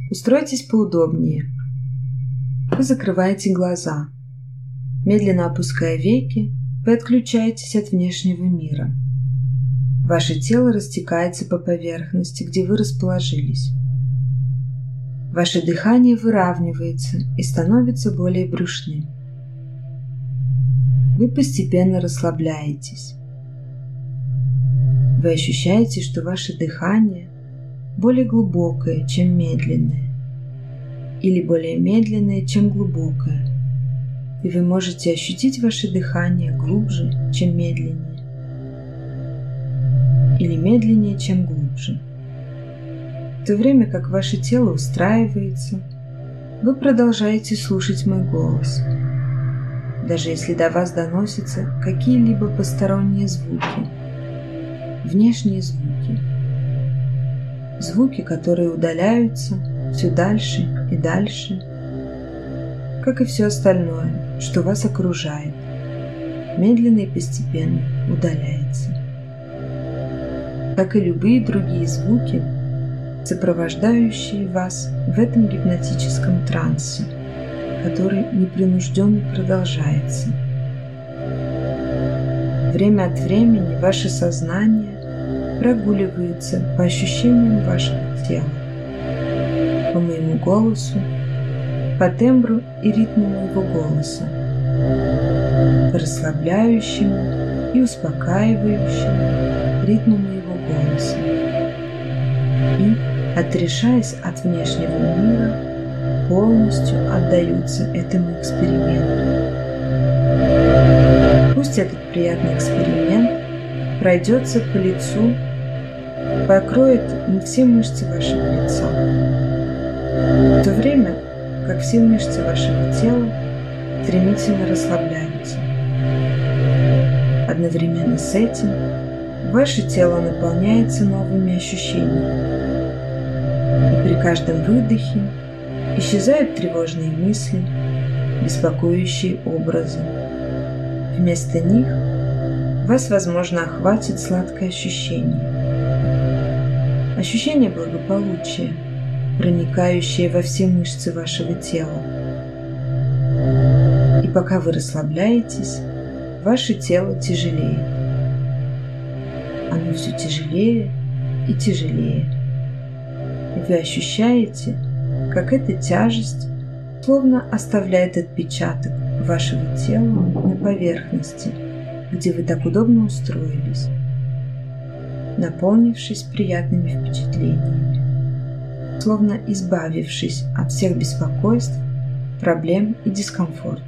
Устройтесь поудобнее. Вы закрываете глаза. Медленно опуская веки, вы отключаетесь от внешнего мира. Ваше тело растекается по поверхности, где вы расположились. Ваше дыхание выравнивается и становится более брюшным. Вы постепенно расслабляетесь. Вы ощущаете, что ваше дыхание более глубокое, чем медленное, или более медленное, чем глубокое, и вы можете ощутить ваше дыхание глубже, чем медленнее, или медленнее, чем глубже. В то время как ваше тело устраивается, вы продолжаете слушать мой голос, даже если до вас доносятся какие-либо посторонние звуки, внешние звуки, звуки, которые удаляются все дальше и дальше, как и все остальное, что вас окружает, медленно и постепенно удаляется. Как и любые другие звуки, сопровождающие вас в этом гипнотическом трансе, который непринужденно продолжается. Время от времени ваше сознание прогуливается по ощущениям вашего тела, по моему голосу, по тембру и ритму моего голоса, по расслабляющему и успокаивающему ритму моего голоса. И, отрешаясь от внешнего мира, полностью отдаются этому эксперименту. Пусть этот приятный эксперимент пройдется по лицу, покроет все мышцы вашего лица, в то время как все мышцы вашего тела стремительно расслабляются. Одновременно с этим ваше тело наполняется новыми ощущениями, и при каждом выдохе исчезают тревожные мысли, беспокоящие образы. Вместо них вас, возможно, охватит сладкое ощущение. Ощущение благополучия, проникающее во все мышцы вашего тела. И пока вы расслабляетесь, ваше тело тяжелеет. Оно все тяжелее и тяжелее. И вы ощущаете, как эта тяжесть словно оставляет отпечаток вашего тела на поверхности, где вы так удобно устроились, наполнившись приятными впечатлениями, словно избавившись от всех беспокойств, проблем и дискомфорта.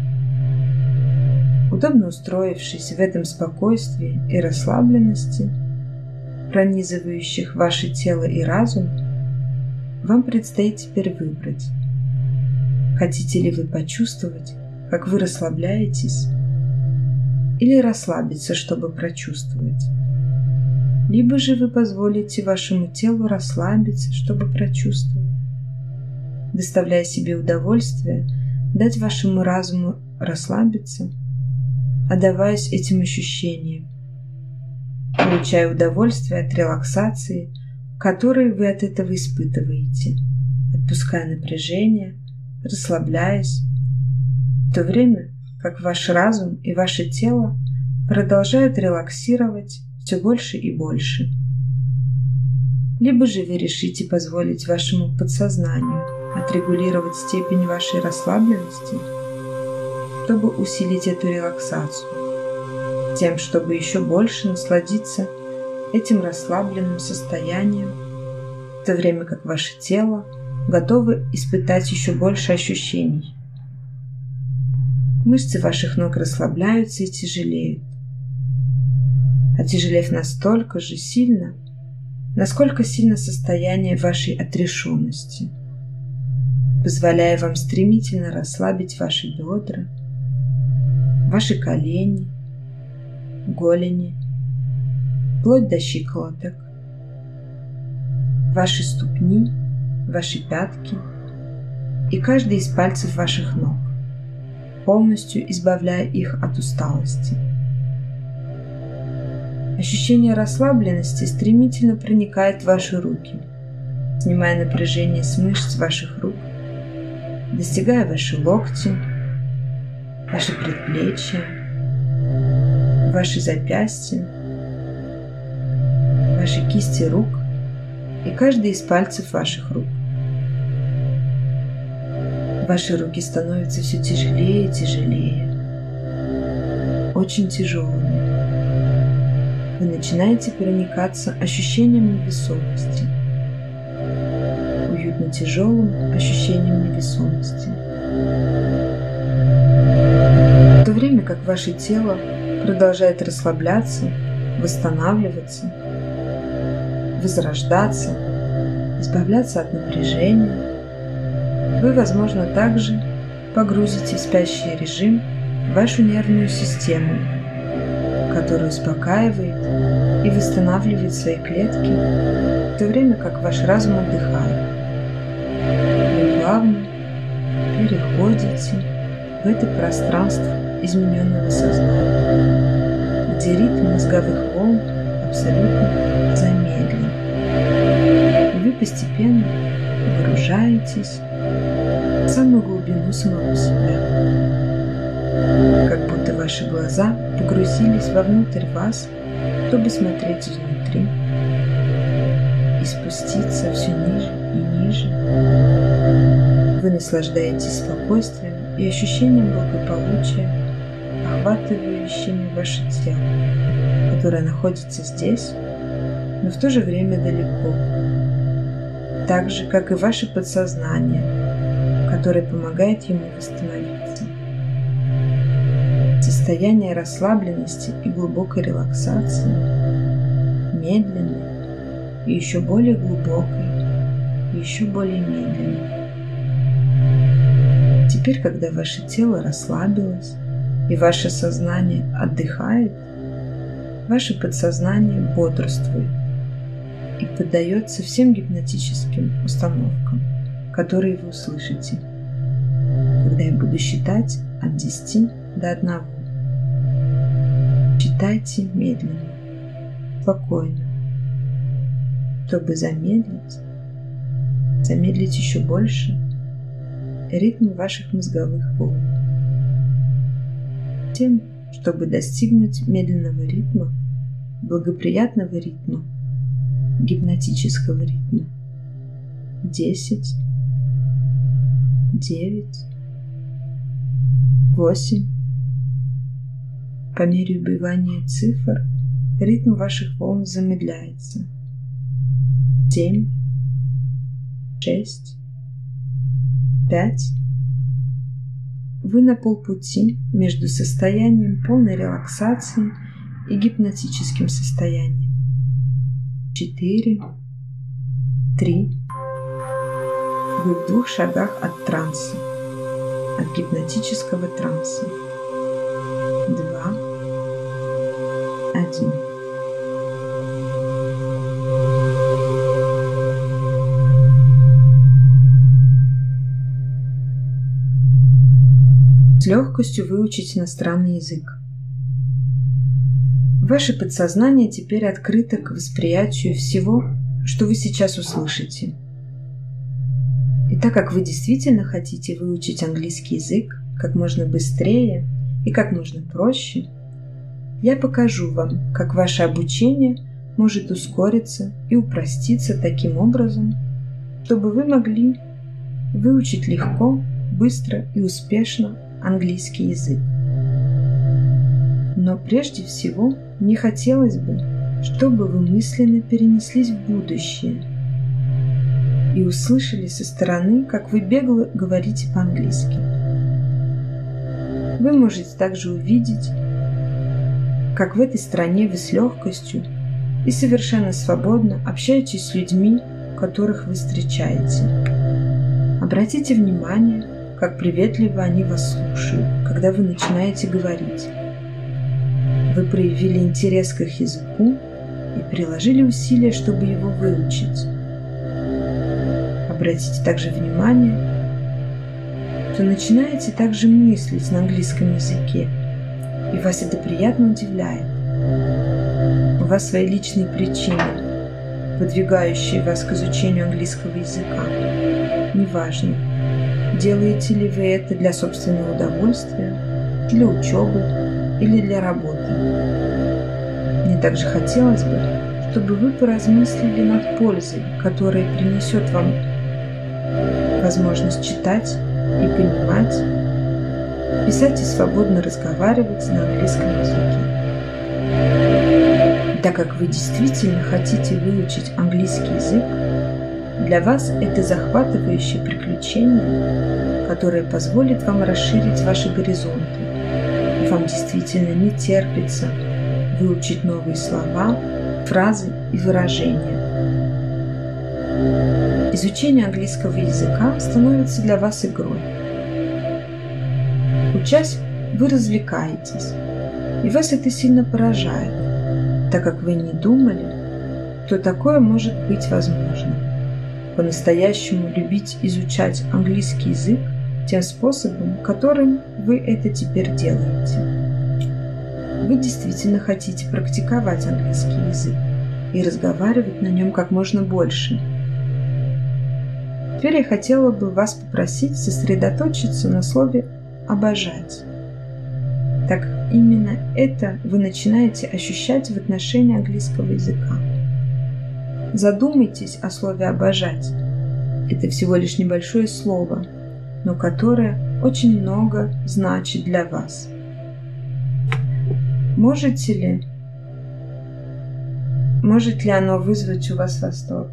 Удобно устроившись в этом спокойствии и расслабленности, пронизывающих ваше тело и разум, вам предстоит теперь выбрать, хотите ли вы почувствовать, как вы расслабляетесь, или расслабиться, чтобы прочувствовать. Либо же вы позволите вашему телу расслабиться, чтобы прочувствовать, доставляя себе удовольствие, дать вашему разуму расслабиться, отдаваясь этим ощущениям, получая удовольствие от релаксации, которую вы от этого испытываете, отпуская напряжение, расслабляясь, в то время как ваш разум и ваше тело продолжают релаксировать все больше и больше. Либо же вы решите позволить вашему подсознанию отрегулировать степень вашей расслабленности, чтобы усилить эту релаксацию, тем, чтобы еще больше насладиться этим расслабленным состоянием, в то время как ваше тело готово испытать еще больше ощущений. Мышцы ваших ног расслабляются и тяжелеют, отяжелев настолько же сильно, насколько сильно состояние вашей отрешенности, позволяя вам стремительно расслабить ваши бедра, ваши колени, голени, вплоть до щиколоток, ваши ступни, ваши пятки и каждый из пальцев ваших ног, полностью избавляя их от усталости. Ощущение расслабленности стремительно проникает в ваши руки, снимая напряжение с мышц ваших рук, достигая ваши локти, ваши предплечья, ваши запястья, ваши кисти рук и каждый из пальцев ваших рук. Ваши руки становятся все тяжелее и тяжелее, очень тяжелыми. Вы начинаете проникаться ощущением невесомости, уютно тяжелым ощущением невесомости. В то время как ваше тело продолжает расслабляться, восстанавливаться, возрождаться, избавляться от напряжения, вы, возможно, также погрузите в спящий режим вашу нервную систему, которая успокаивает и восстанавливает свои клетки, в то время как ваш разум отдыхает. Вы плавно переходите в это пространство измененного сознания, где ритм мозговых волн абсолютно замедлен. И вы постепенно погружаетесь в самую глубину самого себя, как будто ваши глаза погрузились вовнутрь вас, чтобы смотреть изнутри и спуститься все ниже и ниже. Вы наслаждаетесь спокойствием и ощущением благополучия, охватывающими ваше тело, которое находится здесь, но в то же время далеко, так же, как и ваше подсознание, которое помогает ему восстановиться. Состояние расслабленности и глубокой релаксации, медленной и еще более глубокой, и еще более медленной. Теперь, когда ваше тело расслабилось и ваше сознание отдыхает, ваше подсознание бодрствует и поддается всем гипнотическим установкам, которые вы услышите, когда я буду считать от 10 до 1. Читайте медленно, спокойно, чтобы замедлить еще больше ритм ваших мозговых волн. Тем, чтобы достигнуть медленного ритма, благоприятного ритма, гипнотического ритма. 10, 9, 8. По мере убывания цифр ритм ваших волн замедляется. 7, 6, 5. Вы на полпути между состоянием полной релаксации и гипнотическим состоянием. 4, 3. Вы в 2 шагах от транса, от гипнотического транса. 2, 1. С легкостью выучить иностранный язык. Ваше подсознание теперь открыто к восприятию всего, что вы сейчас услышите. И так как вы действительно хотите выучить английский язык как можно быстрее и как можно проще, я покажу вам, как ваше обучение может ускориться и упроститься таким образом, чтобы вы могли выучить легко, быстро и успешно английский язык. Но прежде всего мне хотелось бы, чтобы вы мысленно перенеслись в будущее и услышали со стороны, как вы бегло говорите по-английски. Вы можете также увидеть, как в этой стране вы с легкостью и совершенно свободно общаетесь с людьми, которых вы встречаете. Обратите внимание, как приветливо они вас слушают, когда вы начинаете говорить. Вы проявили интерес к их языку и приложили усилия, чтобы его выучить. Обратите также внимание, что начинаете также мыслить на английском языке, и вас это приятно удивляет. У вас свои личные причины, подвигающие вас к изучению английского языка. Неважно, делаете ли вы это для собственного удовольствия, для учебы или для работы. Мне также хотелось бы, чтобы вы поразмыслили над пользой, которая принесет вам возможность читать и понимать, писать и свободно разговаривать на английском языке. Так как вы действительно хотите выучить английский язык, для вас это захватывающее приключение, которое позволит вам расширить ваши горизонты, и вам действительно не терпится выучить новые слова, фразы и выражения. Изучение английского языка становится для вас игрой. Учась, вы развлекаетесь, и вас это сильно поражает, так как вы не думали, что такое может быть возможно. По-настоящему любить изучать английский язык тем способом, которым вы это теперь делаете. Вы действительно хотите практиковать английский язык и разговаривать на нем как можно больше. Теперь я хотела бы вас попросить сосредоточиться на слове «обожать». Так именно это вы начинаете ощущать в отношении английского языка. Задумайтесь о слове «обожать». Это всего лишь небольшое слово, но которое очень много значит для вас. Может ли оно вызвать у вас восторг?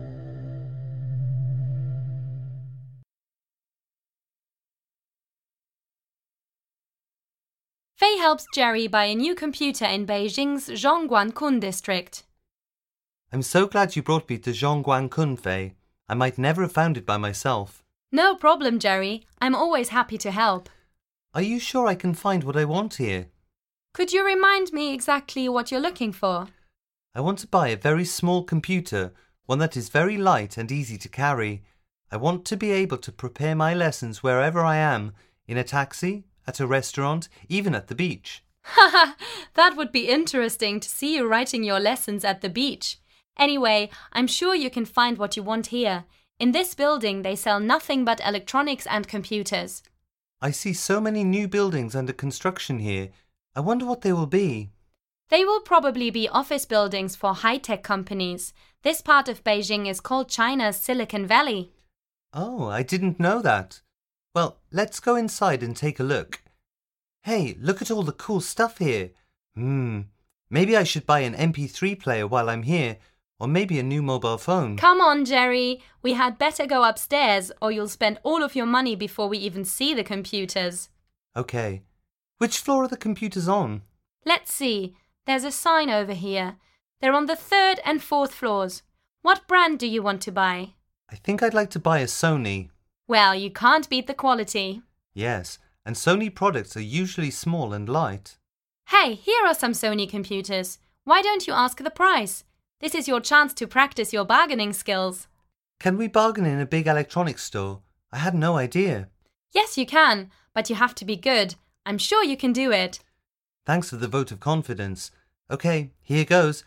Fei helps Jerry buy a new computer in Beijing's Zhongguancun district. I'm so glad you brought me to Zhongguancun, Fei. I might never have found it by myself. No problem, Jerry. I'm always happy to help. Are you sure I can find what I want here? Could you remind me exactly what you're looking for? I want to buy a very small computer, one that is very light and easy to carry. I want to be able to prepare my lessons wherever I am, in a taxi, at a restaurant, even at the beach. Haha, that would be interesting to see you writing your lessons at the beach. Anyway, I'm sure you can find what you want here. In this building, they sell nothing but electronics and computers. I see so many new buildings under construction here. I wonder what they will be. They will probably be office buildings for high-tech companies. This part of Beijing is called China's Silicon Valley. Oh, I didn't know that. Well, let's go inside and take a look. Hey, look at all the cool stuff here. Maybe I should buy an MP3 player while I'm here, or maybe a new mobile phone. Come on, Jerry. We had better go upstairs, or you'll spend all of your money before we even see the computers. Okay. Which floor are the computers on? Let's see. There's a sign over here. They're on the 3rd and 4th floors. What brand do you want to buy? I think I'd like to buy a Sony. Well, you can't beat the quality. Yes, and Sony products are usually small and light. Hey, here are some Sony computers. Why don't you ask the price? This is your chance to practice your bargaining skills. Can we bargain in a big electronics store? I had no idea. Yes, you can, but you have to be good. I'm sure you can do it. Thanks for the vote of confidence. Okay, here goes.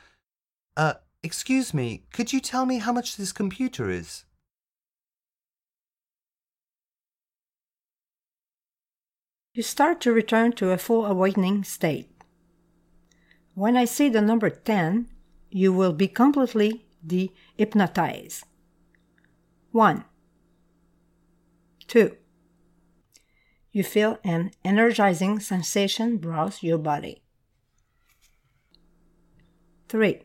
Excuse me, could you tell me how much this computer is? You start to return to a full awakening state. When I say the number 10, you will be completely de-hypnotized. 1, 2. You feel an energizing sensation browse your body. 3,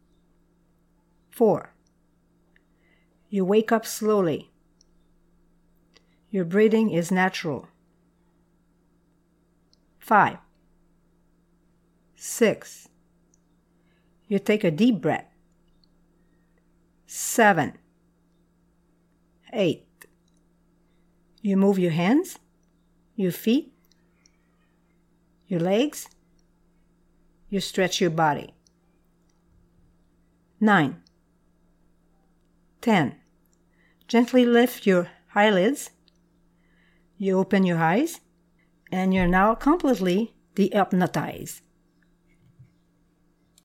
4. You wake up slowly. Your breathing is natural. 5, 6. You take a deep breath. 7, 8. You move your hands, your feet, your legs. You stretch your body. 9, 10. Gently lift your eyelids. You open your eyes, and you're now completely de-hypnotized.